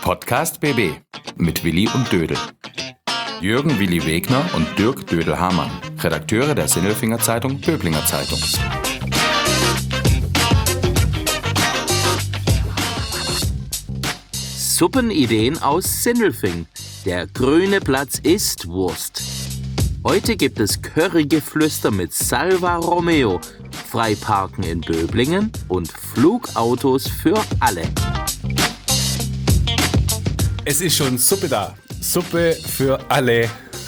Podcast BB mit Willi und Dödel. Jürgen Willi Wegner und Dirk Dödel-Hamann, Redakteure der Sinnelfinger Zeitung Böblinger Zeitung. Suppenideen aus Sindelfing. Der grüne Platz ist Wurst. Heute gibt es Currygeflüster mit Salva Romeo, Freiparken in Böblingen und Flugautos für alle. Es ist schon Suppe da. Suppe für alle.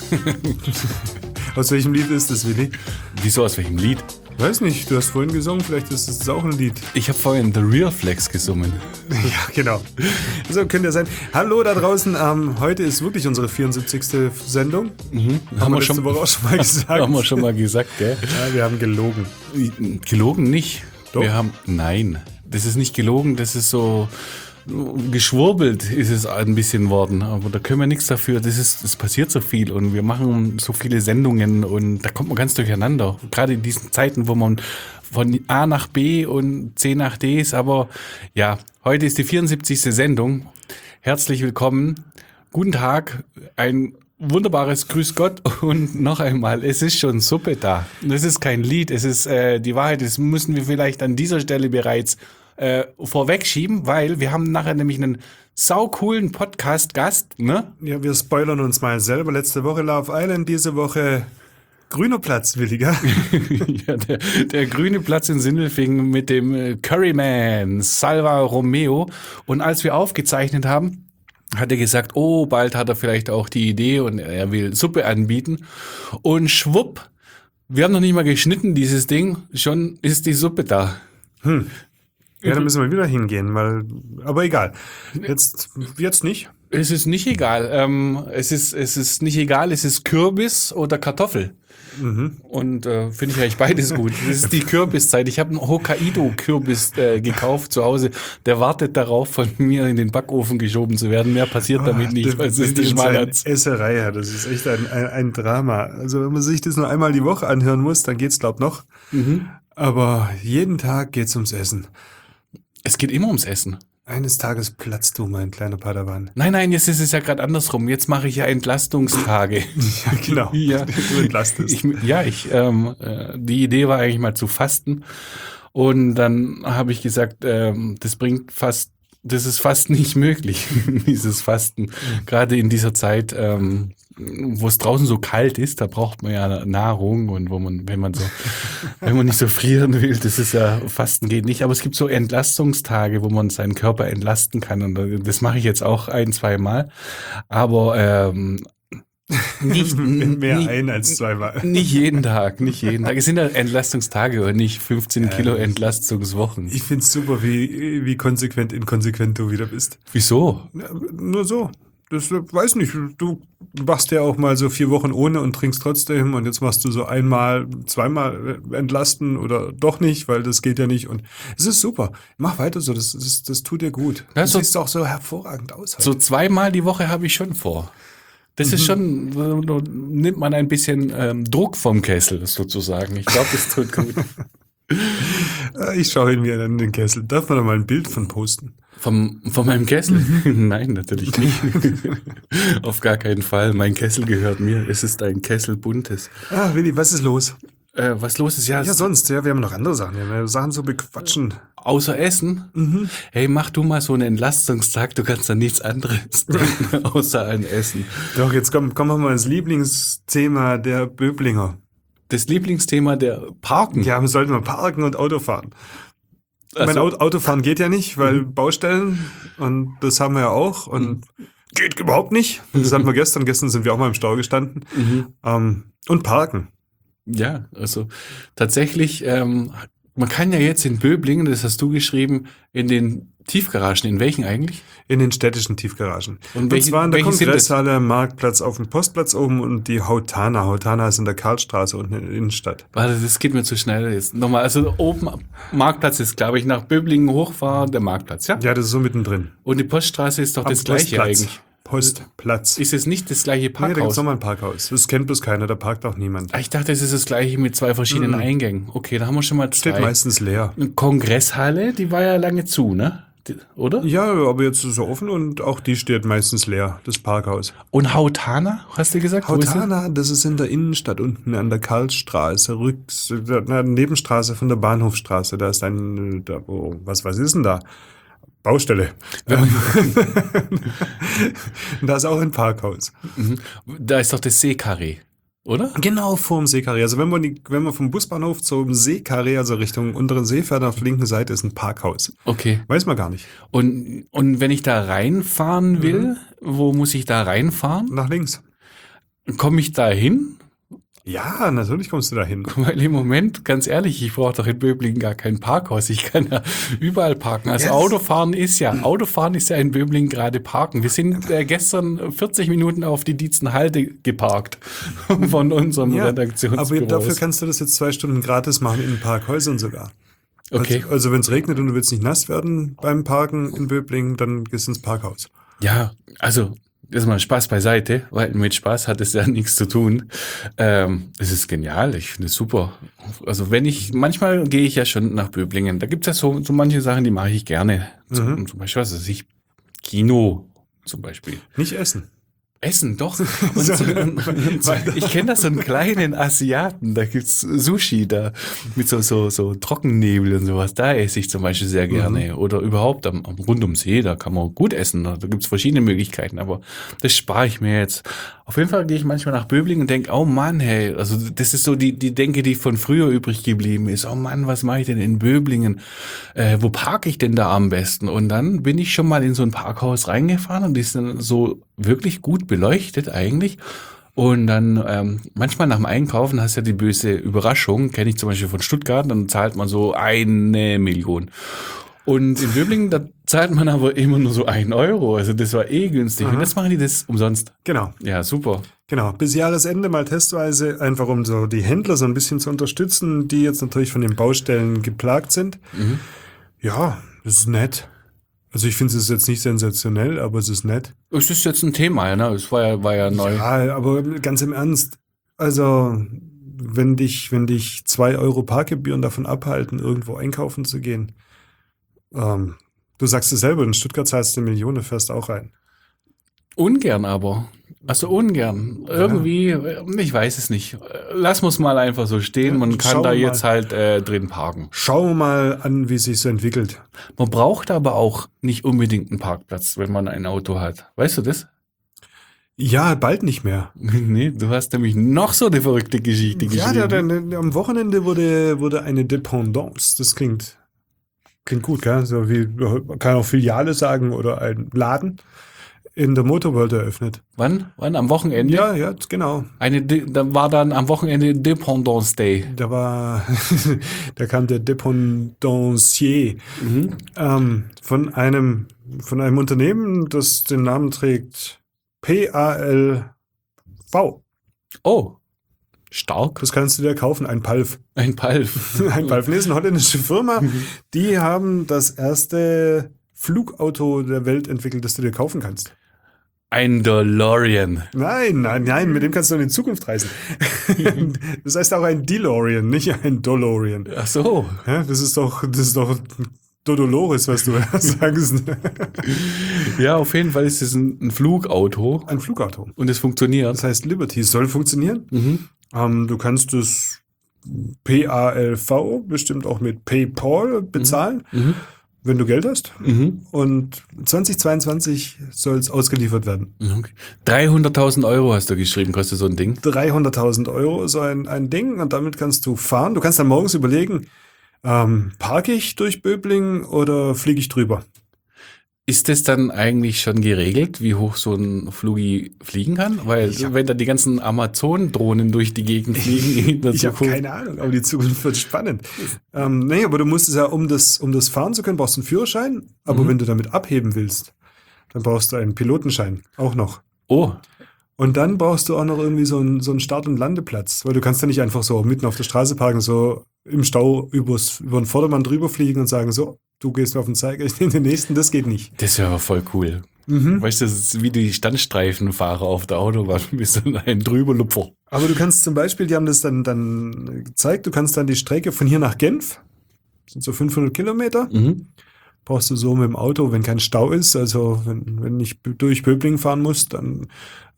Aus welchem Lied ist das, Willi? Wieso, aus welchem Lied? Weiß nicht, du hast vorhin gesungen, vielleicht ist es auch ein Lied. Ich habe vorhin The Real Flex gesungen. Ja, genau. So könnte ja sein. Hallo da draußen, heute ist wirklich unsere 74. Sendung. Haben wir letzte Woche auch schon mal gesagt. Haben wir schon mal gesagt, gell? Ja, wir haben gelogen. Gelogen nicht. Doch. Nein, das ist nicht gelogen, das ist so geschwurbelt ist es ein bisschen worden, aber da können wir nichts dafür. Es passiert so viel und wir machen so viele Sendungen und da kommt man ganz durcheinander. Gerade in diesen Zeiten, wo man von A nach B und C nach D ist. Aber ja, heute ist die 74. Sendung. Herzlich willkommen. Guten Tag. Ein wunderbares Grüß Gott und noch einmal, es ist schon Suppe da. Das ist kein Lied, es ist die Wahrheit, das müssen wir vielleicht an dieser Stelle bereits vorwegschieben, weil wir haben nachher nämlich einen saucoolen Podcast-Gast, ne? Ja, wir spoilern uns mal selber. Letzte Woche Love Island, diese Woche grüner Platz, Willi, gell? Ja, der grüne Platz in Sindelfingen mit dem Curryman, Salva Romeo. Und als wir aufgezeichnet haben, hat er gesagt, oh, bald hat er vielleicht auch die Idee und er will Suppe anbieten. Und schwupp, wir haben noch nicht mal geschnitten, dieses Ding, schon ist die Suppe da. Ja, da müssen wir wieder hingehen, aber egal. Jetzt nicht. Es ist nicht egal. Es ist nicht egal, es ist Kürbis oder Kartoffel. Und finde ich eigentlich beides gut. Das ist die Kürbiszeit. Ich habe einen Hokkaido-Kürbis gekauft zu Hause. Der wartet darauf, von mir in den Backofen geschoben zu werden. Mehr passiert damit nicht, weil es ist die Schmalhans. Esserei, ja, das ist echt ein Drama. Also wenn man sich das nur einmal die Woche anhören muss, dann geht's glaub noch. Aber jeden Tag geht's ums Essen. Es geht immer ums Essen. Eines Tages platzt du, mein kleiner Padawan. Nein, jetzt ist es ja gerade andersrum. Jetzt mache ich ja Entlastungstage. Ja, genau. Ja. Du entlastest. Die Idee war eigentlich mal zu fasten. Und dann habe ich gesagt, das ist fast nicht möglich, dieses Fasten. Gerade in dieser Zeit, wo es draußen so kalt ist, da braucht man ja Nahrung und wenn man nicht so frieren will, das ist ja, Fasten geht nicht. Aber es gibt so Entlastungstage, wo man seinen Körper entlasten kann und das mache ich jetzt auch 1-2 Mal. Aber nicht ein als 2 Mal. Nicht jeden Tag. Es sind ja Entlastungstage und nicht 15 Kilo Entlastungswochen. Ich find's super, wie konsequent inkonsequent du wieder bist. Wieso? Ja, nur so. Das weiß nicht. Du machst ja auch mal so 4 Wochen ohne und trinkst trotzdem und jetzt machst du so 1-mal, 2-mal entlasten oder doch nicht, weil das geht ja nicht und es ist super. Mach weiter so, das tut dir gut. Ja, du siehst auch so hervorragend aus. Halt. So 2-mal die Woche habe ich schon vor. Das ist schon, nimmt man ein bisschen Druck vom Kessel sozusagen. Ich glaube, das tut gut. Ich schaue ihn mir an den Kessel. Darf man da mal ein Bild von posten? Von meinem Kessel? Nein, natürlich nicht. Auf gar keinen Fall. Mein Kessel gehört mir. Es ist ein Kessel buntes. Willi, was ist los? Was los ist? Ja, sonst. Ja, wir haben noch andere Sachen. Wir haben Sachen zu bequatschen. Außer Essen? Hey, mach du mal so einen Entlastungstag. Du kannst da nichts anderes denken, außer an Essen. Doch, jetzt kommen wir mal ins Lieblingsthema der Böblinger. Das Lieblingsthema der Parken? Ja, wir sollten mal parken und Auto fahren. Mein Autofahren geht ja nicht, weil Baustellen und das haben wir ja auch und geht überhaupt nicht. Das hatten wir gestern. Gestern sind wir auch mal im Stau gestanden. Und parken. Ja, also tatsächlich, man kann ja jetzt in Böblingen, das hast du geschrieben, in den Tiefgaragen. In welchen eigentlich? In den städtischen Tiefgaragen. Und zwar in der Kongresshalle, Marktplatz auf dem Postplatz oben und die Hautana. Hautana ist in der Karlstraße unten in der Innenstadt. Warte, das geht mir zu schnell jetzt. Nochmal, also oben Marktplatz ist, glaube ich, nach Böblingen hochfahren, der Marktplatz, ja? Ja, das ist so mittendrin. Und die Poststraße ist doch das gleiche eigentlich. Postplatz. Ist es nicht das gleiche Parkhaus? Nee, da gibt's nochmal ein Parkhaus. Das kennt bloß keiner, da parkt auch niemand. Ich dachte, es ist das gleiche mit 2 verschiedenen Eingängen. Okay, da haben wir schon mal 2. Steht meistens leer. Kongresshalle, die war ja lange zu, ne? oder? Ja, aber jetzt ist es offen und auch die steht meistens leer, das Parkhaus. Und Hautana, hast du gesagt? Wo ist das? Hautana, das ist in der Innenstadt unten an der Karlsstraße, Nebenstraße von der Bahnhofstraße. Da ist was ist denn da? Baustelle. Da ist auch ein Parkhaus. Da ist doch das Seekarree, oder? Genau vorm Seekarree. Also wenn man vom Busbahnhof zum Seekarree, also Richtung unteren See fährt, auf der linken Seite ist ein Parkhaus. Okay. Weiß man gar nicht. Und wenn ich da reinfahren will, wo muss ich da reinfahren? Nach links. Komme ich da hin? Ja, natürlich kommst du da hin. Weil im Moment, ganz ehrlich, ich brauche doch in Böblingen gar kein Parkhaus. Ich kann ja überall parken. Also Yes. Autofahren ist ja in Böblingen gerade parken. Wir sind gestern 40 Minuten auf die Dietzenhalde geparkt von unserem Redaktionsbüro. Aber dafür kannst du das jetzt 2 Stunden gratis machen in Parkhäusern sogar. Okay. Also wenn es regnet und du willst nicht nass werden beim Parken in Böblingen, dann gehst du ins Parkhaus. Ja, also das ist mal Spaß beiseite, weil mit Spaß hat es ja nichts zu tun. Es ist genial, ich finde es super. Also manchmal gehe ich ja schon nach Böblingen. Da gibt es ja so manche Sachen, die mache ich gerne. Zum Beispiel, was weiß ich, Kino zum Beispiel. Nicht essen. Essen, doch. Ich kenne da so einen kleinen Asiaten, da gibt's Sushi, da mit so Trockennebel und sowas. Da esse ich zum Beispiel sehr gerne. Oder überhaupt rund ums See, da kann man gut essen. Da gibt's verschiedene Möglichkeiten, aber das spare ich mir jetzt. Auf jeden Fall gehe ich manchmal nach Böblingen und denke, oh Mann, hey, also das ist so die Denke, die von früher übrig geblieben ist. Oh Mann, was mache ich denn in Böblingen? Wo parke ich denn da am besten? Und dann bin ich schon mal in so ein Parkhaus reingefahren und die sind so wirklich gut beleuchtet eigentlich. Und dann manchmal nach dem Einkaufen hast du ja die böse Überraschung, kenne ich zum Beispiel von Stuttgart, dann zahlt man so 1 Million. Und in Böblingen, da zahlt man aber immer nur so 1 Euro. Also das war günstig. Und jetzt machen die das umsonst. Genau. Ja, super. Genau, bis Jahresende mal testweise, einfach um so die Händler so ein bisschen zu unterstützen, die jetzt natürlich von den Baustellen geplagt sind. Ja, das ist nett. Also ich finde es jetzt nicht sensationell, aber es ist nett. Es ist jetzt ein Thema, ne? Es war ja neu. Ja, aber ganz im Ernst, also wenn dich 2 Euro Parkgebühren davon abhalten, irgendwo einkaufen zu gehen, du sagst es selber, in Stuttgart zahlst du 1 Million, fährst auch rein. Ungern aber. Also ungern. Irgendwie, ich weiß es nicht. Lass uns mal einfach so stehen. Man kann schauen da wir jetzt mal. halt drin parken. Schauen wir mal an, wie sich so entwickelt. Man braucht aber auch nicht unbedingt einen Parkplatz, wenn man ein Auto hat. Weißt du das? Ja, bald nicht mehr. Nee, du hast nämlich noch so eine verrückte Geschichte Ja, geschrieben. am Wochenende wurde eine Dependance. Das klingt gut, gell? So wie, man kann auch Filiale sagen oder ein Laden in der Motorworld eröffnet. Wann? Am Wochenende? Ja, genau. Da war dann am Wochenende Dependance Day. Da kam der Dependancier von einem Unternehmen, das den Namen trägt PALV. Oh, stark. Das kannst du dir kaufen, ein Palf. Ein Palf. Ein Palf, nee, ist eine holländische Firma. Die haben das erste Flugauto der Welt entwickelt, das du dir kaufen kannst. Ein DeLorean. Nein, mit dem kannst du in die Zukunft reisen. Das heißt auch ein DeLorean, nicht ein DeLorean. Ach so. Ja, das ist doch Dodolores, was du sagst. Ja, auf jeden Fall ist es ein Flugauto Ein Flugauto. und es funktioniert. Das heißt Liberty. Es soll funktionieren. Du kannst es PALV bestimmt auch mit PayPal bezahlen, wenn du Geld hast. Und 2022 soll es ausgeliefert werden. Okay. 300.000 Euro hast du geschrieben, kostet so ein Ding. 300.000 Euro so ein Ding und damit kannst du fahren. Du kannst dann morgens überlegen, parke ich durch Böblingen oder fliege ich drüber? Ist das dann eigentlich schon geregelt, wie hoch so ein Flugi fliegen kann? Weil wenn da die ganzen Amazon-Drohnen durch die Gegend fliegen in der Ich habe Zukunft. keine Ahnung, aber die Zukunft wird spannend. Nee, aber du musst es ja, um das fahren zu können, brauchst du einen Führerschein. Aber wenn du damit abheben willst, dann brauchst du einen Pilotenschein auch noch. Oh, Und dann brauchst du auch noch irgendwie so einen Start- und Landeplatz, weil du kannst ja nicht einfach so mitten auf der Straße parken, so im Stau über den Vordermann drüber fliegen und sagen, so, du gehst mir auf den Zeiger, ich nehme den nächsten, das geht nicht. das wäre aber voll cool. Weißt du, das ist wie die Standstreifenfahrer auf der Autobahn, bist du ein Drüberlupfer. Aber du kannst zum Beispiel, die haben das dann gezeigt, du kannst dann die Strecke von hier nach Genf, das sind so 500 Kilometer, brauchst du so mit dem Auto, wenn kein Stau ist, also wenn ich durch Böblingen fahren muss, dann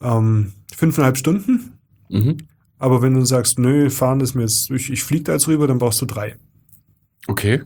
5,5 Stunden. Mhm. Aber wenn du sagst, nö, fahren ist mir jetzt, ich fliege da jetzt rüber, dann brauchst du 3. Okay.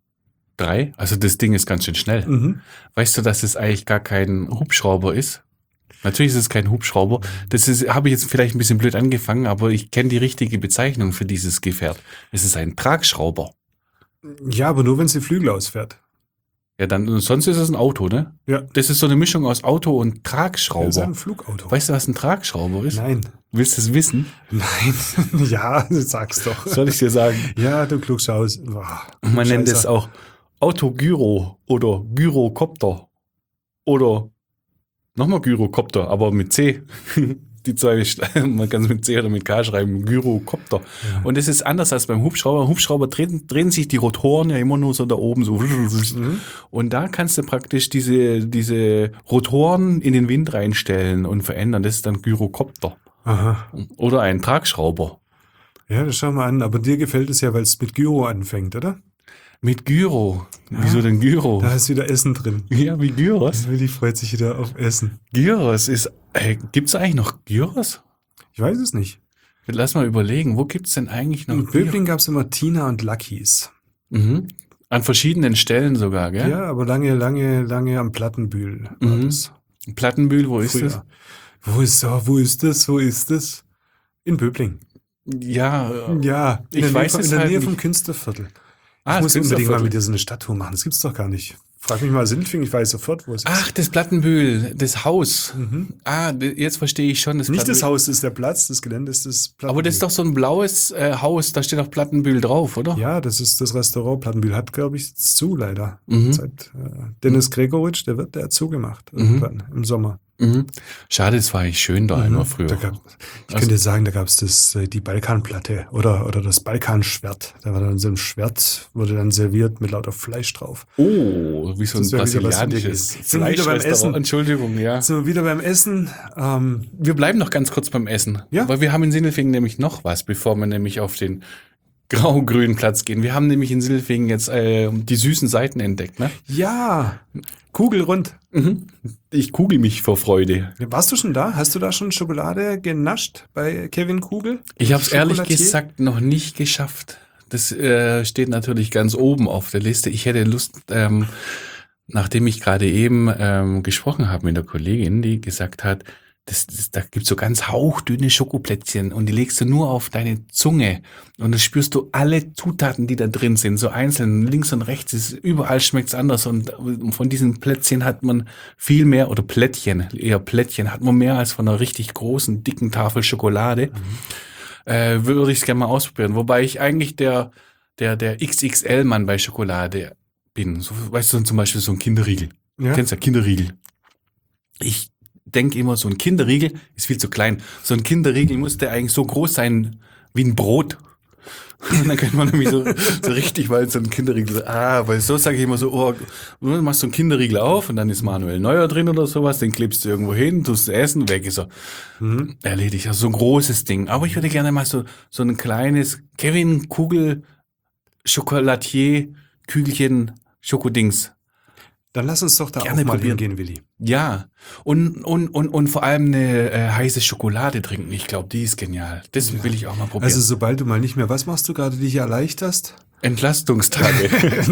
3? Also das Ding ist ganz schön schnell. Mhm. Weißt du, dass es eigentlich gar kein Hubschrauber ist? Natürlich ist es kein Hubschrauber. Habe ich jetzt vielleicht ein bisschen blöd angefangen, aber ich kenne die richtige Bezeichnung für dieses Gefährt. Es ist ein Tragschrauber. Ja, aber nur, wenn es die Flügel ausfährt. Ja, dann sonst ist es ein Auto, ne? Ja. Das ist so eine Mischung aus Auto und Das ist Tragschrauber. ein Flugauto. Weißt du, was ein Tragschrauber ist? Nein. Willst du es wissen? Nein. Ja, sag's doch. Soll ich dir sagen? Ja, du Klugschauß. Man nennt es auch Autogyro oder Gyrokopter oder nochmal Gyrokopter, aber mit C. Die zwei, man kann es mit C oder mit K schreiben, Gyrokopter. Ja. Und es ist anders als beim Hubschrauber. Im Hubschrauber drehen sich die Rotoren ja immer nur so da oben so. Und da kannst du praktisch diese Rotoren in den Wind reinstellen und verändern. Das ist dann Gyrokopter. Aha. Oder ein Tragschrauber. Ja, das schau mal an. Aber dir gefällt es ja, weil es mit Gyro anfängt, oder? Mit Gyro. Wieso denn Gyro? Da ist wieder Essen drin. Ja, wie Gyros. Willi freut sich wieder auf Essen. Gyros ist. Gibt's eigentlich noch Gyros? Ich weiß es nicht. Lass mal überlegen, wo gibt's denn eigentlich noch In Böblingen gab es immer Tina und Luckys. Mhm. An verschiedenen Stellen sogar, gell? Ja, aber lange am Plattenbühl war Mhm. das. Plattenbühl, wo ist Früher. das? Wo ist das? In Böblingen. Ja, Ja, Ich weiß es in der halt Nähe nicht. vom Künstlerviertel. Ah, Ich muss das unbedingt mal Künstlerviertel. mit dir so eine Stadttour machen. Das gibt's doch gar nicht. Frag mich mal Sindelfingen, ich weiß sofort, wo es ist. Ach, das Plattenbühl, das Haus. Mhm. Jetzt verstehe ich schon. Nicht das Plattenbühl. Haus ist der Platz, das Gelände ist das Plattenbühl. Aber das ist doch so ein blaues Haus, da steht auch Plattenbühl drauf, oder? Ja, das ist das Restaurant. Plattenbühl hat, glaube ich, jetzt zu, leider. Mhm. Seit Dennis Gregoritsch, der hat zugemacht irgendwann im Sommer. Mhm. Schade, es war eigentlich schön da immer früher. Ich könnte dir sagen, da gab es die Balkanplatte oder das Balkanschwert. Da war dann so ein Schwert, wurde dann serviert mit lauter Fleisch drauf. Oh, wie so ein Das wäre wieder was für dich brasilianisches gewesen. Sind wir wieder beim Essen. Fleischrestaurant. Entschuldigung, ja. Sind wir wieder beim Essen. Wir bleiben noch ganz kurz beim Essen. Ja. Weil wir haben in Sindelfingen nämlich noch was, bevor wir nämlich auf den grau-grünen Platz gehen. Wir haben nämlich in Sindelfingen jetzt die süßen Seiten entdeckt, ne? Ja, kugelrund. Mhm. Ich kugel mich vor Freude. Warst du schon da? Hast du da schon Schokolade genascht bei Kevin Kugel? Ich habe es ehrlich Schokolatier? gesagt noch nicht geschafft. Das steht natürlich ganz oben auf der Liste. Ich hätte Lust, nachdem ich gerade eben gesprochen habe mit der Kollegin, die gesagt hat, da gibt's so ganz hauchdünne Schokoplätzchen und die legst du nur auf deine Zunge und dann spürst du alle Zutaten, die da drin sind, so einzeln, links und rechts, überall schmeckt's anders und von diesen Plätzchen hat man viel mehr, oder eher Plättchen, hat man mehr als von einer richtig großen, dicken Tafel Schokolade. Würde ich es gerne mal ausprobieren, wobei ich eigentlich der XXL-Mann bei Schokolade bin. So, weißt du, zum Beispiel so ein Kinderriegel. Ja. Du kennst ja Kinderriegel. Ich denke immer, so ein Kinderriegel ist viel zu klein. So ein Kinderriegel musste eigentlich so groß sein wie ein Brot. Und dann könnte man nämlich so richtig, weil so ein Kinderriegel, weil so sage ich immer so, du machst so einen Kinderriegel auf und dann ist Manuel Neuer drin oder sowas, den klebst du irgendwo hin, tust essen, weg ist er. Erledigt, also so ein großes Ding. Aber ich würde gerne mal so ein kleines Kevin Kugel Chocolatier Kügelchen Schokodings. Dann lass uns doch da Gerne auch mal probieren. hingehen, Willi. Ja, und vor allem eine heiße Schokolade trinken. Ich glaube, die ist genial. Das will ich auch mal probieren. Also sobald du mal nicht mehr, was machst du gerade, dich erleichterst? Entlastungstage.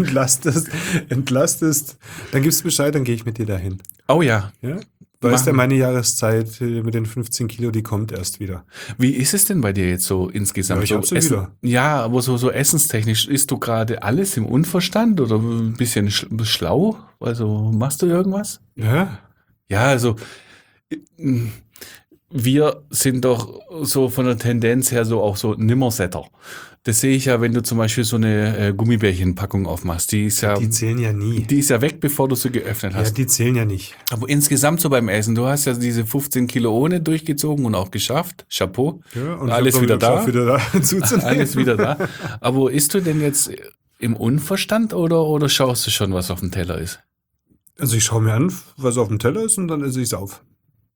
entlastest, dann gibst du Bescheid, dann gehe ich mit dir dahin. Oh ja. Ja? Weißt du, Machen. meine Jahreszeit mit den 15 Kilo, die kommt erst wieder. Wie ist es denn bei dir jetzt so insgesamt? Ja, ich so hab sie wieder. Ja, aber so essenstechnisch, isst du gerade alles im Unverstand oder ein bisschen schlau? Also machst du irgendwas? Ja? Ja, also wir sind doch so von der Tendenz her so auch so Nimmersetter. Das sehe ich ja, wenn du zum Beispiel so eine Gummibärchenpackung aufmachst. Die ist ja nie. die ist ja weg, bevor du sie geöffnet Ja, hast. die zählen ja nicht. Aber insgesamt so beim Essen, du hast ja diese 15 Kilo ohne durchgezogen und auch geschafft. Chapeau. Ja, und Alles ich hab wieder da. geschafft, wieder da zuzunehmen. Alles wieder da. Aber isst du denn jetzt im Unverstand oder schaust du schon, was auf dem Teller ist? Also ich schaue mir an, was auf dem Teller ist und dann esse ich es auf.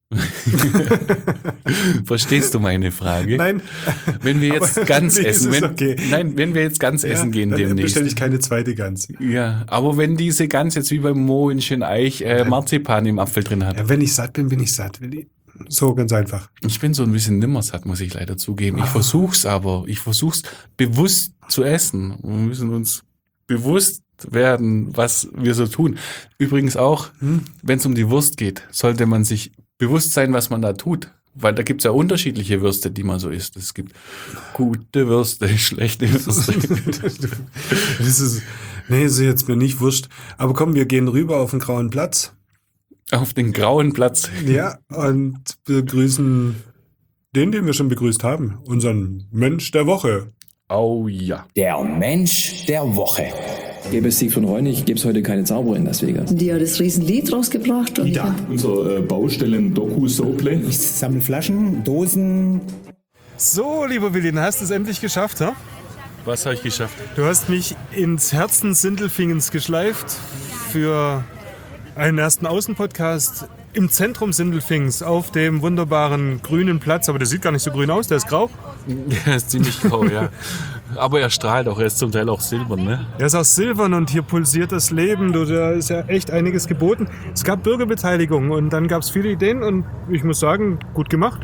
Verstehst du meine Frage? Nein. Wenn wir jetzt Aber Gans nee, essen, ist okay. wenn wir jetzt Gans essen gehen dann demnächst. bestelle ich keine zweite Gans. Ja, aber wenn diese Gans jetzt wie beim Mo in Schöneich Marzipan im Apfel drin hat. Ja, wenn ich satt bin, bin ich satt, Willi. So ganz einfach. Ich bin so ein bisschen nimmersatt, muss ich leider zugeben. Ich versuch's bewusst zu essen. Wir müssen uns bewusst werden, was wir so tun. Übrigens auch, wenn es um die Wurst geht, sollte man sich bewusst sein, was man da tut. Weil da gibt's ja unterschiedliche Würste, die man so isst. Es gibt gute Würste, schlechte Würste. Das ist jetzt mir nicht wurscht. Aber komm, wir gehen rüber auf den Grauen Platz. Auf den grauen Platz. Ja, und begrüßen den wir schon begrüßt haben. Unseren Mensch der Woche. Oh ja. Der Mensch der Woche. Gäbe es Siegfried Reunig, gäbe es heute keine Zauberer in Las Vegas. Die hat das Riesenlied rausgebracht. Und Unser Baustellen-Doku-Sople. Ich sammle Flaschen, Dosen. So, lieber Willi, dann hast du es endlich geschafft, ha? Was habe ich geschafft? Du hast mich ins Herzen Sindelfingens geschleift für einen ersten Außenpodcast im Zentrum Sindelfings auf dem wunderbaren grünen Platz. Aber der sieht gar nicht so grün aus, der ist grau. Der ist ziemlich grau, ja. Aber er strahlt auch, er ist zum Teil auch silbern, ne? Er ist auch silbern und hier pulsiert das Leben. Da ist ja echt einiges geboten. Es gab Bürgerbeteiligung und dann gab es viele Ideen und ich muss sagen, gut gemacht.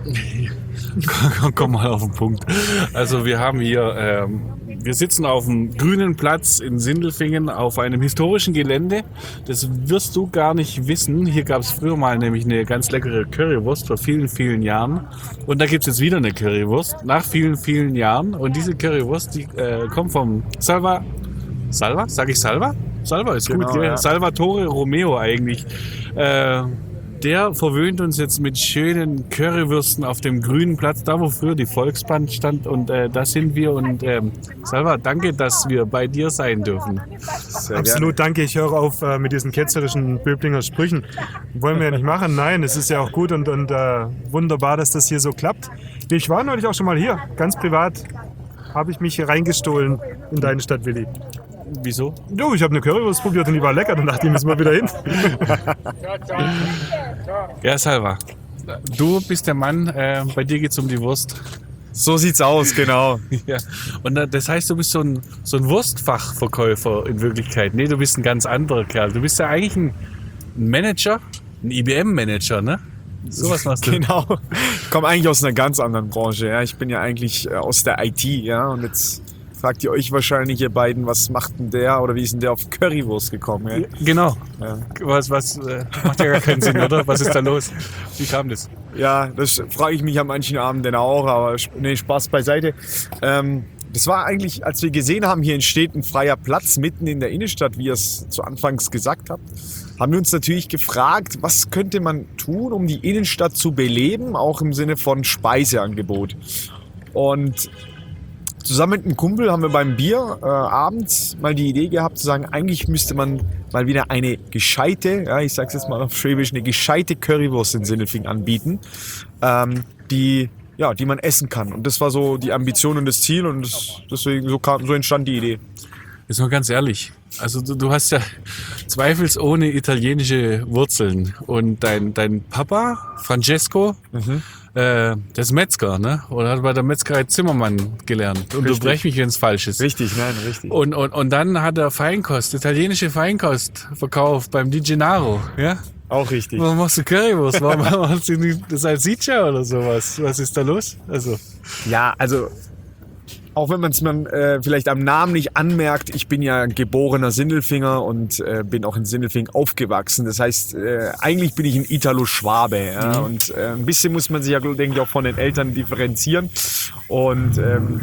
Komm mal auf den Punkt. Also wir haben hier, wir sitzen auf dem grünen Platz in Sindelfingen auf einem historischen Gelände. Das wirst du gar nicht wissen. Hier gab es früher mal nämlich eine ganz leckere Currywurst vor vielen, vielen Jahren. Und da gibt es jetzt wieder eine Currywurst nach vielen, vielen Jahren. Und diese Currywurst, die kommt vom Salva? Sag ich Salva? Salva ist Genau, gut, gell? ja. Salvatore Romeo eigentlich. Der verwöhnt uns jetzt mit schönen Currywürsten auf dem grünen Platz, da wo früher die Volksbahn stand. Und da sind wir. Und Salva, danke, dass wir bei dir sein dürfen. Absolut, danke. Ich höre auf mit diesen ketzerischen Böblinger Sprüchen. Wollen wir ja nicht machen. Nein, es ist ja auch gut und wunderbar, dass das hier so klappt. Ich war neulich auch schon mal hier, ganz privat. Habe ich mich hier reingestohlen in deine Stadt, Willi. Wieso? Du, ich habe eine Currywurst probiert und die war lecker. Dann dachte ich, müssen wir wieder hin. Ja, Salva, du bist der Mann, bei dir geht's um die Wurst. So sieht's aus, genau. Ja. Und das heißt, du bist so ein Wurstfachverkäufer in Wirklichkeit. Nee, du bist ein ganz anderer Kerl. Du bist ja eigentlich ein Manager, ein IBM-Manager, ne? Sowas machst du. Genau. Ich komme eigentlich aus einer ganz anderen Branche. Ja. Ich bin ja eigentlich aus der IT, ja. Und jetzt fragt ihr euch wahrscheinlich, ihr beiden, was macht denn der oder wie ist denn der auf Currywurst gekommen? Ja? Genau. Ja. Was macht ja gar keinen Sinn, oder? Was ist da los? Wie kam das? Ja, das frage ich mich an manchen Abenden auch, aber nee, Spaß beiseite. Das war eigentlich, als wir gesehen haben, hier entsteht ein freier Platz mitten in der Innenstadt, wie ihr es zu Anfangs gesagt habt, haben wir uns natürlich gefragt, was könnte man tun, um die Innenstadt zu beleben, auch im Sinne von Speiseangebot. Und zusammen mit einem Kumpel haben wir beim Bier abends mal die Idee gehabt zu sagen, eigentlich müsste man mal wieder eine gescheite, ja, ich sag's jetzt mal auf Schwäbisch, eine gescheite Currywurst in Sindelfingen anbieten, die man essen kann. Und das war so die Ambition und das Ziel und deswegen so entstand die Idee. Jetzt mal ganz ehrlich. Also du hast ja zweifelsohne italienische Wurzeln und dein Papa, Francesco, der ist Metzger, ne? Oder hat bei der Metzgerei Zimmermann gelernt. Unterbrech mich, wenn es falsch ist. Richtig, nein, richtig. Und dann hat er italienische Feinkost verkauft beim Di Gennaro, ja? Auch richtig. Warum machst du Currywurst? Warum machst du nicht Salsiccia oder sowas? Was ist da los? Ja, also auch wenn man es vielleicht am Namen nicht anmerkt, ich bin ja geborener Sindelfinger und bin auch in Sindelfingen aufgewachsen. Das heißt, eigentlich bin ich ein Italo-Schwabe. Ja? Und ein bisschen muss man sich ja, denke ich, auch von den Eltern differenzieren. Und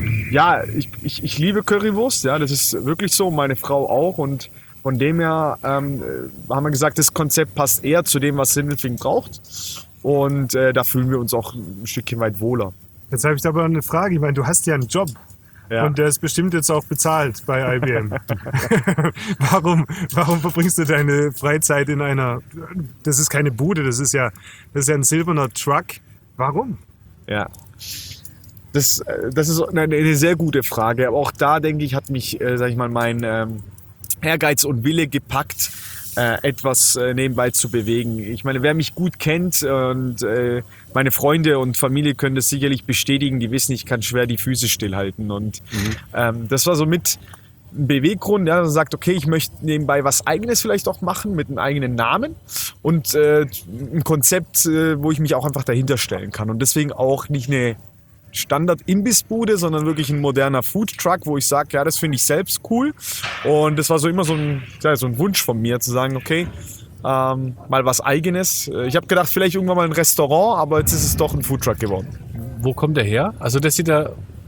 ich liebe Currywurst. Ja, das ist wirklich so. Meine Frau auch. Und von dem her haben wir gesagt, das Konzept passt eher zu dem, was Sindelfingen braucht. Und da fühlen wir uns auch ein Stückchen weit wohler. Jetzt habe ich aber eine Frage. Ich meine, du hast ja einen Job. Ja. Und der ist bestimmt jetzt auch bezahlt bei IBM. Warum verbringst du deine Freizeit in einer, das ist keine Bude, das ist ja ein silberner Truck. Warum? Ja, das ist eine sehr gute Frage. Aber auch da, denke ich, hat mich, mein Ehrgeiz und Wille gepackt, etwas nebenbei zu bewegen. Ich meine, wer mich gut kennt und meine Freunde und Familie können das sicherlich bestätigen, die wissen, ich kann schwer die Füße stillhalten. Und das war so mit ein Beweggrund, ja, dass man sagt, okay, ich möchte nebenbei was Eigenes vielleicht auch machen mit einem eigenen Namen und ein Konzept, wo ich mich auch einfach dahinter stellen kann. Und deswegen auch nicht eine Standard-Imbissbude, sondern wirklich ein moderner Foodtruck, wo ich sage, ja, das finde ich selbst cool. Und das war so immer so ein Wunsch von mir, zu sagen, okay, mal was Eigenes. Ich habe gedacht, vielleicht irgendwann mal ein Restaurant, aber jetzt ist es doch ein Foodtruck geworden. Wo kommt der her? Also das sieht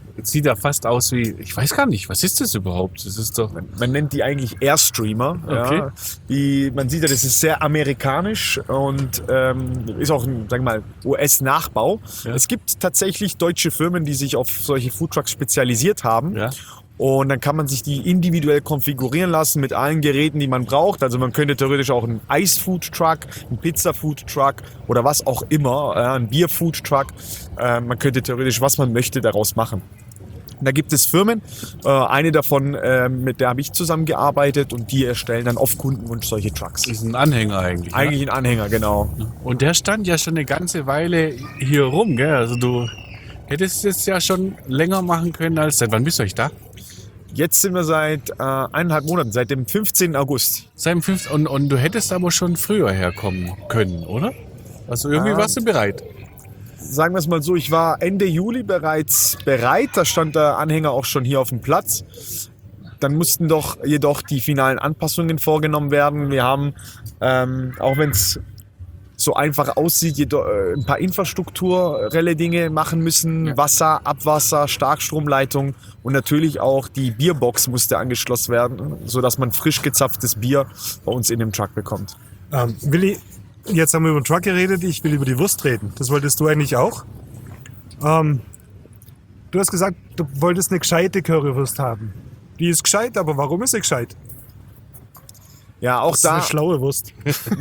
ja fast aus wie, ich weiß gar nicht, was ist das überhaupt? Das ist doch... Man nennt die eigentlich Airstreamer. Okay. Ja. Man sieht ja, das ist sehr amerikanisch und ist auch ein, sagen wir mal, US-Nachbau. Ja. Es gibt tatsächlich deutsche Firmen, die sich auf solche Foodtrucks spezialisiert haben. Ja. Und dann kann man sich die individuell konfigurieren lassen mit allen Geräten, die man braucht. Also man könnte theoretisch auch einen Eis-Food-Truck, einen Pizza-Food-Truck oder was auch immer, einen Bier-Food-Truck. Man könnte theoretisch, was man möchte, daraus machen. Und da gibt es Firmen, eine davon, mit der habe ich zusammengearbeitet und die erstellen dann auf Kundenwunsch solche Trucks. Das ist ein Anhänger eigentlich. Eigentlich ein Anhänger, genau. Und der stand ja schon eine ganze Weile hier rum, gell? Also du hättest es ja schon länger machen können als... Seit wann bist du eigentlich da? Jetzt sind wir seit 1,5 Monaten, seit dem 15. August. Seit dem 5. Und du hättest aber schon früher herkommen können, oder? Also irgendwie warst du bereit. Sagen wir es mal so, ich war Ende Juli bereits bereit. Da stand der Anhänger auch schon hier auf dem Platz. Dann mussten jedoch die finalen Anpassungen vorgenommen werden. Wir haben, auch wenn es so einfach aussieht, ein paar infrastrukturelle Dinge machen müssen. Wasser, Abwasser, Starkstromleitung und natürlich auch die Bierbox musste angeschlossen werden, sodass man frisch gezapftes Bier bei uns in dem Truck bekommt. Willi, jetzt haben wir über den Truck geredet, ich will über die Wurst reden. Das wolltest du eigentlich auch. Du hast gesagt, du wolltest eine gescheite Currywurst haben. Die ist gescheit, aber warum ist sie gescheit? Ja, auch Das ist da. eine schlaue Wurst.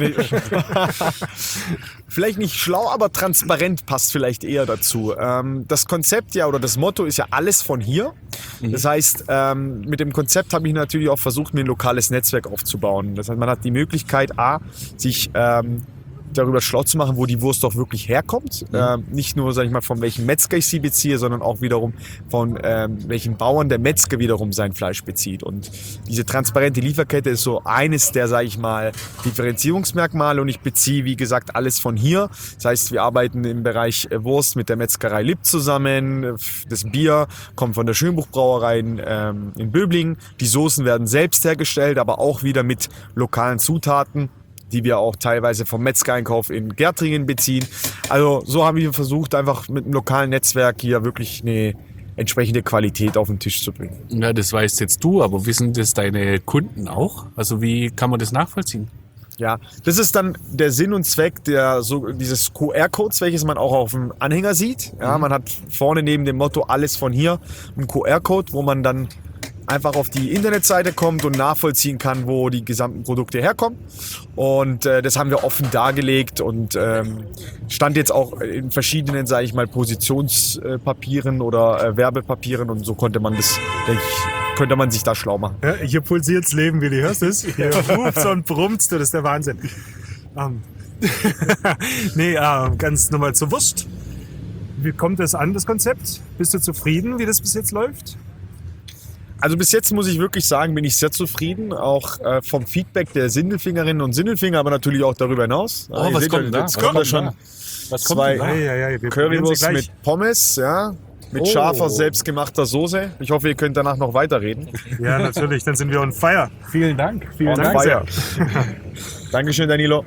Vielleicht nicht schlau, aber transparent passt vielleicht eher dazu. Das Konzept ja oder das Motto ist ja alles von hier. Das heißt, mit dem Konzept habe ich natürlich auch versucht, mir ein lokales Netzwerk aufzubauen. Das heißt, man hat die Möglichkeit, sich darüber schlau zu machen, wo die Wurst doch wirklich herkommt. Nicht nur, sag ich mal, von welchem Metzger ich sie beziehe, sondern auch wiederum von welchen Bauern der Metzger wiederum sein Fleisch bezieht. Und diese transparente Lieferkette ist so eines der, sag ich mal, Differenzierungsmerkmale. Und ich beziehe, wie gesagt, alles von hier. Das heißt, wir arbeiten im Bereich Wurst mit der Metzgerei Lipp zusammen. Das Bier kommt von der Schönbuch-Brauerei in Böblingen. Die Soßen werden selbst hergestellt, aber auch wieder mit lokalen Zutaten, die wir auch teilweise vom Metzgereinkauf in Gärtringen beziehen. Also so haben wir versucht, einfach mit einem lokalen Netzwerk hier wirklich eine entsprechende Qualität auf den Tisch zu bringen. Ja, das weißt jetzt du, aber wissen das deine Kunden auch? Also wie kann man das nachvollziehen? Ja, das ist dann der Sinn und Zweck dieses QR-Codes, welches man auch auf dem Anhänger sieht. Ja, man hat vorne neben dem Motto alles von hier einen QR-Code, wo man dann einfach auf die Internetseite kommt und nachvollziehen kann, wo die gesamten Produkte herkommen. Und das haben wir offen dargelegt und stand jetzt auch in verschiedenen, sage ich mal, Positionspapieren oder Werbepapieren und so konnte man das, denke ich, könnte man sich da schlau machen. Ja, hier pulsiert's Leben, Willi, hörst du das? Hier rupst und brummst, das ist der Wahnsinn. Ganz nochmal zur Wurst. Wie kommt das an, das Konzept? Bist du zufrieden, wie das bis jetzt läuft? Also bis jetzt muss ich wirklich sagen, bin ich sehr zufrieden, auch vom Feedback der Sindelfingerinnen und Sindelfinger, aber natürlich auch darüber hinaus. Oh, was kommt da? Jetzt kommen da schon zwei Currywurst mit Pommes, ja, mit scharfer, selbstgemachter Soße. Ich hoffe, ihr könnt danach noch weiterreden. Ja, natürlich, dann sind wir on fire. Vielen Dank. On fire. Dankeschön, Danilo.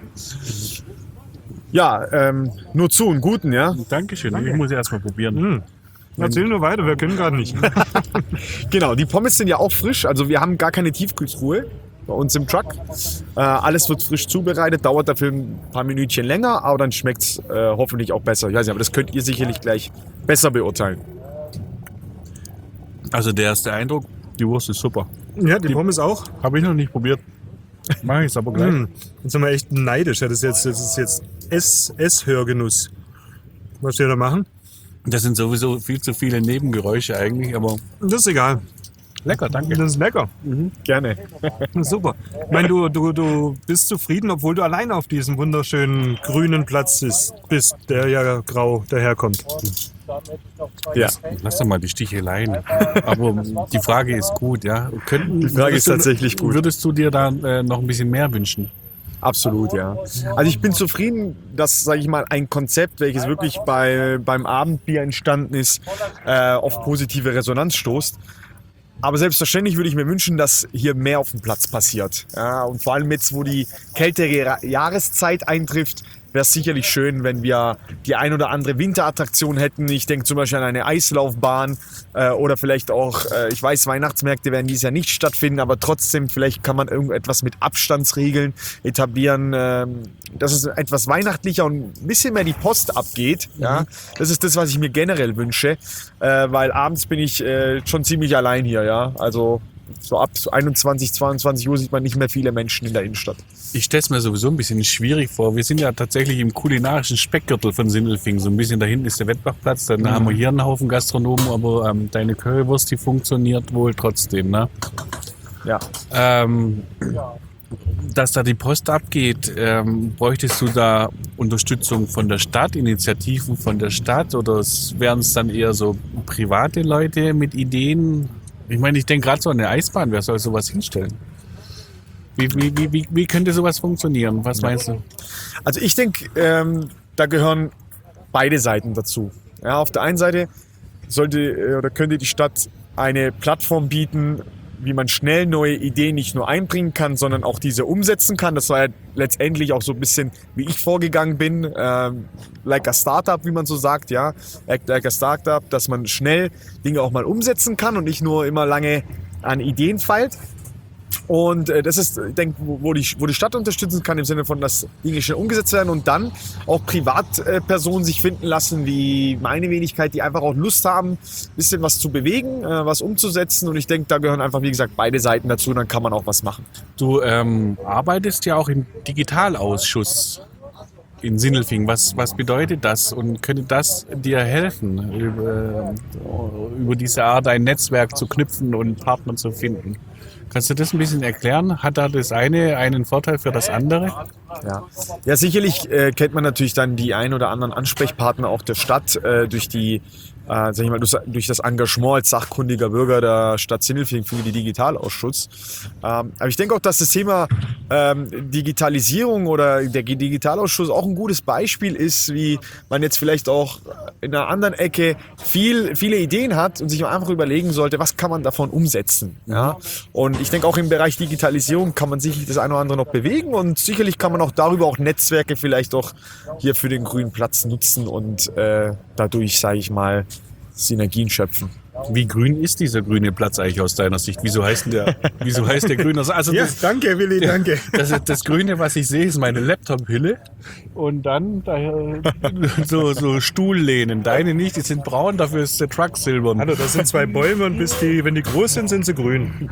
Ja, nur zu und Guten, ja. Dankeschön, ich muss erst mal probieren. Erzähl nur weiter, wir können gerade nicht. Genau, die Pommes sind ja auch frisch, also wir haben gar keine Tiefkühltruhe bei uns im Truck. Alles wird frisch zubereitet, dauert dafür ein paar Minütchen länger, aber dann schmeckt es hoffentlich auch besser. Ich weiß nicht, aber das könnt ihr sicherlich gleich besser beurteilen. Also der erste Eindruck, die Wurst ist super. Ja, die Pommes auch. Habe ich noch nicht probiert. Mache ich es aber gleich. Jetzt sind wir echt neidisch. Ja, das ist jetzt Esshörgenuss, was wir da machen. Das sind sowieso viel zu viele Nebengeräusche eigentlich, aber Das ist egal. Lecker, danke. Das ist lecker. Gerne. Super. Ich meine, du bist zufrieden, obwohl du alleine auf diesem wunderschönen grünen Platz bist, der ja grau daherkommt. Ja. Lass doch mal die Sticheleien. Aber die Frage ist gut, ja. Die Frage ist tatsächlich gut. Würdest du dir da noch ein bisschen mehr wünschen? Absolut, ja. Also ich bin zufrieden, dass, sage ich mal, ein Konzept, welches wirklich beim Abendbier entstanden ist, auf positive Resonanz stoßt. Aber selbstverständlich würde ich mir wünschen, dass hier mehr auf dem Platz passiert. Ja, und vor allem jetzt, wo die kältere Jahreszeit eintrifft, wäre es sicherlich schön, wenn wir die ein oder andere Winterattraktion hätten. Ich denke zum Beispiel an eine Eislaufbahn oder vielleicht auch, ich weiß, Weihnachtsmärkte werden dieses Jahr nicht stattfinden, aber trotzdem, vielleicht kann man irgendetwas mit Abstandsregeln etablieren, dass es etwas weihnachtlicher und ein bisschen mehr die Post abgeht. Ja? Das ist das, was ich mir generell wünsche, weil abends bin ich schon ziemlich allein hier. Ja? Also so ab 21, 22 Uhr sieht man nicht mehr viele Menschen in der Innenstadt. Ich stelle es mir sowieso ein bisschen schwierig vor. Wir sind ja tatsächlich im kulinarischen Speckgürtel von Sindelfingen. So ein bisschen da hinten ist der Wettbachplatz. Dann haben wir hier einen Haufen Gastronomen, aber deine Currywurst, die funktioniert wohl trotzdem, ne? Ja. Dass da die Post abgeht, bräuchtest du da Unterstützung von der Stadt, Initiativen von der Stadt oder wären es dann eher so private Leute mit Ideen? Ich meine, ich denke gerade so an eine Eisbahn, wer soll sowas hinstellen? Wie könnte sowas funktionieren? Was meinst du? Also ich denke, da gehören beide Seiten dazu. Ja, auf der einen Seite könnte die Stadt eine Plattform bieten, wie man schnell neue Ideen nicht nur einbringen kann, sondern auch diese umsetzen kann. Das war ja letztendlich auch so ein bisschen, wie ich vorgegangen bin, like a Startup, wie man so sagt, ja, like a Startup, dass man schnell Dinge auch mal umsetzen kann und nicht nur immer lange an Ideen feilt. Und das ist, ich denke, wo die Stadt unterstützen kann, im Sinne von, dass Dinge schnell umgesetzt werden und dann auch Privatpersonen sich finden lassen, wie meine Wenigkeit, die einfach auch Lust haben, ein bisschen was zu bewegen, was umzusetzen. Und ich denke, da gehören einfach, wie gesagt, beide Seiten dazu, dann kann man auch was machen. Du arbeitest ja auch im Digitalausschuss in Sindelfingen. Was bedeutet das und könnte das dir helfen, über diese Art ein Netzwerk zu knüpfen und Partner zu finden? Kannst du das ein bisschen erklären? Hat da das eine einen Vorteil für das andere? Ja, sicherlich kennt man natürlich dann die ein oder anderen Ansprechpartner auch der Stadt durch durch das Engagement als sachkundiger Bürger der Stadt Sindelfingen für die Digitalausschuss. Aber ich denke auch, dass das Thema Digitalisierung oder der Digitalausschuss auch ein gutes Beispiel ist, wie man jetzt vielleicht auch in einer anderen Ecke viele Ideen hat und sich einfach überlegen sollte, was kann man davon umsetzen. Ja? Und ich denke auch im Bereich Digitalisierung kann man sicherlich das eine oder andere noch bewegen und sicherlich kann man auch darüber auch Netzwerke vielleicht auch hier für den grünen Platz nutzen und dadurch, sage ich mal, Synergien schöpfen. Wie grün ist dieser grüne Platz eigentlich aus deiner Sicht? Wieso heißt der grüne? Also Ja, danke, Willi, danke. Das Grüne, was ich sehe, ist meine Laptop-Hülle. Und dann so Stuhllehnen. Deine nicht, die sind braun, dafür ist der Truck silbern. Also, das sind zwei Bäume und wenn die groß sind, sind sie grün.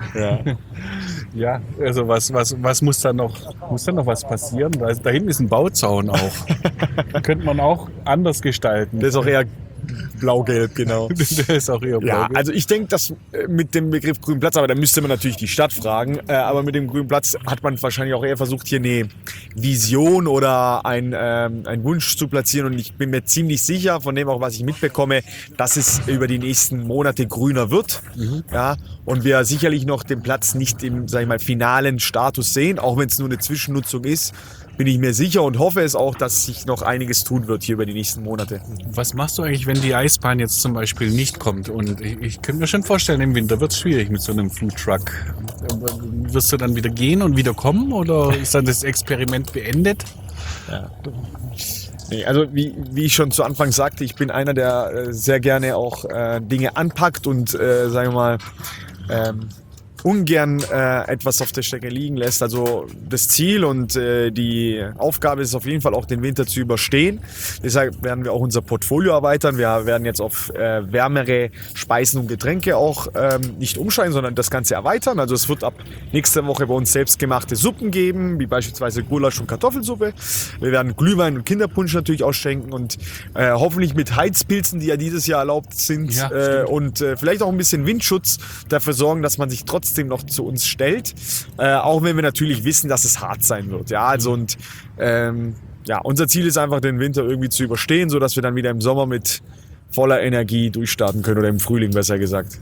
Ja, also was muss da noch was passieren? Da hinten ist ein Bauzaun auch. Könnte man auch anders gestalten. Das ist auch eher blau-gelb, genau. Der ist auch eher blau-gelb. Ja, also ich denke, dass mit dem Begriff grünen Platz, aber da müsste man natürlich die Stadt fragen, aber mit dem grünen Platz hat man wahrscheinlich auch eher versucht, hier eine Vision oder einen Wunsch zu platzieren und ich bin mir ziemlich sicher, von dem auch, was ich mitbekomme, dass es über die nächsten Monate grüner wird. Ja, und wir sicherlich noch den Platz nicht im, sag ich mal, finalen Status sehen, auch wenn es nur eine Zwischennutzung ist, bin ich mir sicher und hoffe es auch, dass sich noch einiges tun wird hier über die nächsten Monate. Was machst du eigentlich, wenn die Eisbahn jetzt zum Beispiel nicht kommt? Und ich könnte mir schon vorstellen, im Winter wird es schwierig mit so einem Foodtruck. Wirst du dann wieder gehen und wieder kommen oder ist dann das Experiment beendet? Ja. Nee, also wie ich schon zu Anfang sagte, ich bin einer, der sehr gerne auch Dinge anpackt und sagen wir mal ungern etwas auf der Strecke liegen lässt. Also das Ziel und die Aufgabe ist auf jeden Fall auch, den Winter zu überstehen. Deshalb werden wir auch unser Portfolio erweitern. Wir werden jetzt auf wärmere Speisen und Getränke auch nicht umsteigen, sondern das Ganze erweitern. Also es wird ab nächster Woche bei uns selbstgemachte Suppen geben, wie beispielsweise Gulasch und Kartoffelsuppe. Wir werden Glühwein und Kinderpunsch natürlich ausschenken und hoffentlich mit Heizpilzen, die ja dieses Jahr erlaubt sind, und vielleicht auch ein bisschen Windschutz dafür sorgen, dass man sich trotzdem noch zu uns stellt, auch wenn wir natürlich wissen, dass es hart sein wird. Ja, also und unser Ziel ist einfach, den Winter irgendwie zu überstehen, sodass wir dann wieder im Sommer mit voller Energie durchstarten können oder im Frühling, besser gesagt.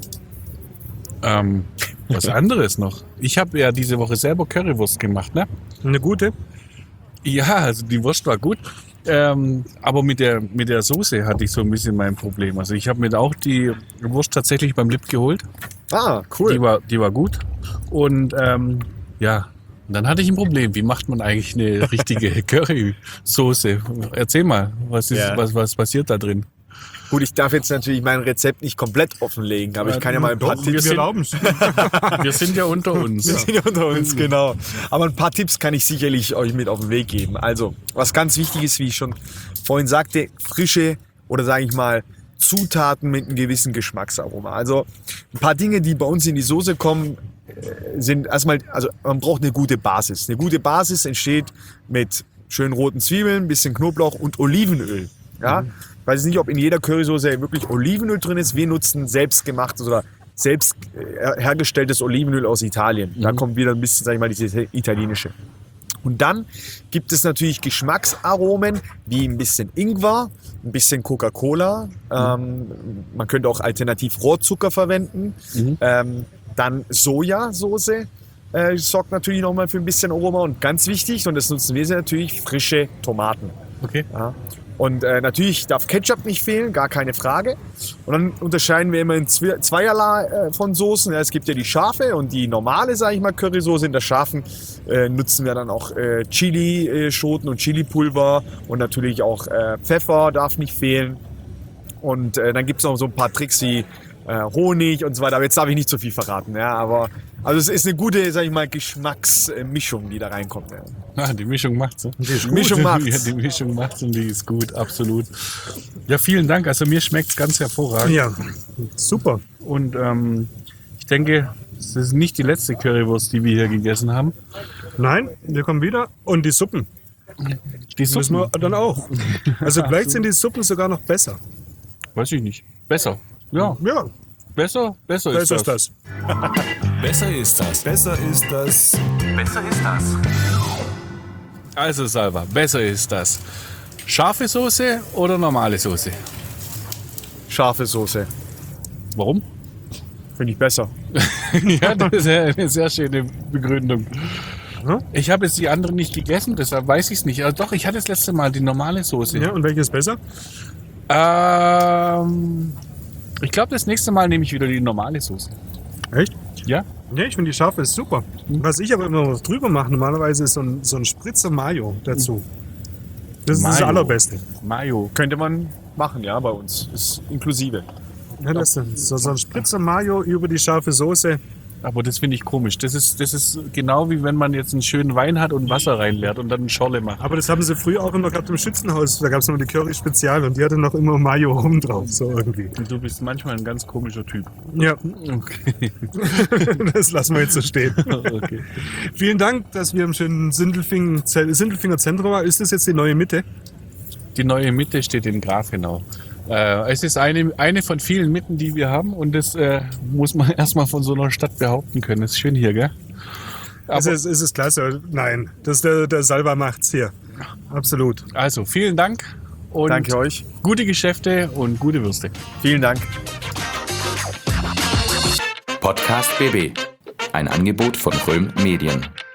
Was anderes noch. Ich habe ja diese Woche selber Currywurst gemacht, ne? Eine gute? Ja, also die Wurst war gut. Aber mit der Soße hatte ich so ein bisschen mein Problem. Also ich habe mir auch die Wurst tatsächlich beim Lipp geholt. Ah, cool. Die war gut. Und und dann hatte ich ein Problem. Wie macht man eigentlich eine richtige Currysoße? Erzähl mal, was passiert da drin? Gut, ich darf jetzt natürlich mein Rezept nicht komplett offenlegen, aber ich kann ja mal ein paar Tipps... Wir sind ja unter uns. Wir sind ja unter uns, genau. Aber ein paar Tipps kann ich sicherlich euch mit auf den Weg geben. Also, was ganz wichtig ist, wie ich schon vorhin sagte, frische oder sage ich mal Zutaten mit einem gewissen Geschmacksaroma. Also ein paar Dinge, die bei uns in die Soße kommen, sind erstmal, also man braucht eine gute Basis. Eine gute Basis entsteht mit schönen roten Zwiebeln, ein bisschen Knoblauch und Olivenöl. Ja? Ich weiß nicht, ob in jeder Currysoße wirklich Olivenöl drin ist. Wir nutzen selbstgemachtes oder selbst hergestelltes Olivenöl aus Italien. Da kommt wieder ein bisschen, sag ich mal, diese italienische. Und dann gibt es natürlich Geschmacksaromen wie ein bisschen Ingwer, ein bisschen Coca-Cola. Man könnte auch alternativ Rohrzucker verwenden. Dann Sojasauce sorgt natürlich nochmal für ein bisschen Aroma. Und ganz wichtig, und das nutzen wir, sind natürlich frische Tomaten. Okay. Ja. Und natürlich darf Ketchup nicht fehlen, gar keine Frage. Und dann unterscheiden wir immer in zweierlei von Soßen. Ja, es gibt ja die scharfe und die normale, sage ich mal, Currysoße. In der scharfen nutzen wir dann auch Chili-Schoten und Chili-Pulver und natürlich auch Pfeffer darf nicht fehlen. Und dann gibt es noch so ein paar Tricks wie Honig und so weiter. Aber jetzt darf ich nicht zu viel verraten. Ja, aber also es ist eine gute, sag ich mal, Geschmacksmischung, die da reinkommt. Ja. Ah, die Mischung macht's. Ne? Die Mischung macht's. Ja, die Mischung macht's und die ist gut, absolut. Ja, vielen Dank. Also mir schmeckt's ganz hervorragend. Ja, super. Und ich denke, es ist nicht die letzte Currywurst, die wir hier gegessen haben. Nein, wir kommen wieder. Und die Suppen. Die Müssen Suppen. wir dann auch. Also vielleicht sind die Suppen sogar noch besser. Weiß ich nicht. Besser. Ja. Ja, Besser ist besser das. ist das. Besser ist das. Besser ist das. Besser ist das. Also Salva, besser ist das. Scharfe Soße oder normale Soße? Scharfe Soße. Warum? Finde ich besser. Ja, das ist ja eine sehr schöne Begründung. Ich habe jetzt die anderen nicht gegessen, deshalb weiß ich es nicht. Also doch, ich hatte das letzte Mal die normale Soße. Ja, und welche ist besser? Ich glaube, das nächste Mal nehme ich wieder die normale Soße. Echt? Ja? Ja, ich finde die scharfe ist super. Was ich aber immer noch drüber mache, normalerweise ist so ein Spritzer Mayo dazu. Das ist das Mayo. Allerbeste. Mayo. Könnte man machen, ja, bei uns. Ist inklusive. Ja, das ist so ein Spritzer Mayo über die scharfe Soße. Aber das finde ich komisch. Das ist genau wie wenn man jetzt einen schönen Wein hat und Wasser reinleert und dann eine Schorle macht. Aber das haben sie früher auch immer gehabt im Schützenhaus. Da gab es immer die Curry Spezial und die hatte noch immer Mayo rum drauf, so irgendwie. Du bist manchmal ein ganz komischer Typ. Ja, Okay. das lassen wir jetzt so stehen. Okay. Vielen Dank, dass wir im schönen Sindelfinger Zentrum waren. Ist das jetzt die neue Mitte? Die neue Mitte steht in Grafenau. Es ist eine von vielen Mitten, die wir haben und das muss man erstmal von so einer Stadt behaupten können. Das ist schön hier, gell? Also es ist klasse. Nein, das der Salva macht's hier. Absolut. Also vielen Dank und Danke euch. gute Geschäfte und gute Würste. Vielen Dank. Podcast BB. Ein Angebot von Röhm Medien.